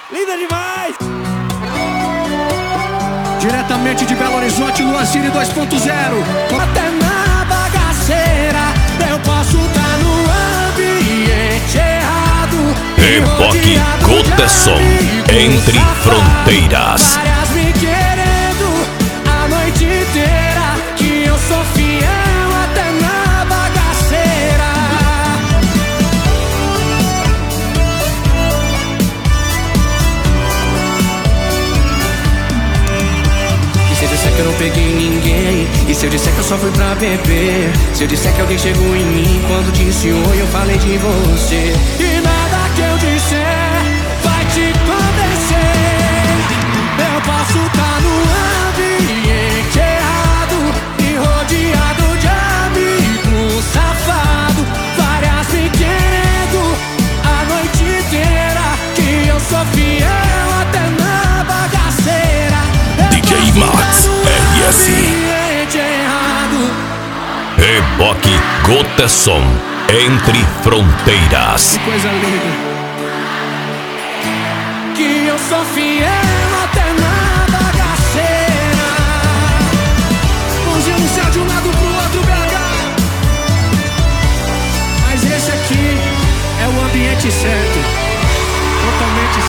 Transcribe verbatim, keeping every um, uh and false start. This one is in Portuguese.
Linda demais! Diretamente de Belo Horizonte, Luazine dois ponto zero. Até na bagaceira eu posso estar no ambiente errado. Reboque Goteson, Entre Fronteiras. Várias me querendo a noite inteira, que eu sou fiel até na bagaceira. E se eu disser que eu não peguei ninguém? E se eu disser que eu só fui pra beber? Se eu disser que alguém chegou em mim quando disse oi, eu falei de você. E nada que eu disser vai te convencer. Eu posso estar no ambiente errado e rodeado de amigos safado, várias me querendo a noite inteira, que eu sou fiel até na bagaceira. D J Max R S. Reboque Goteson, Entre Fronteiras. Que coisa linda. Que eu sou fiel.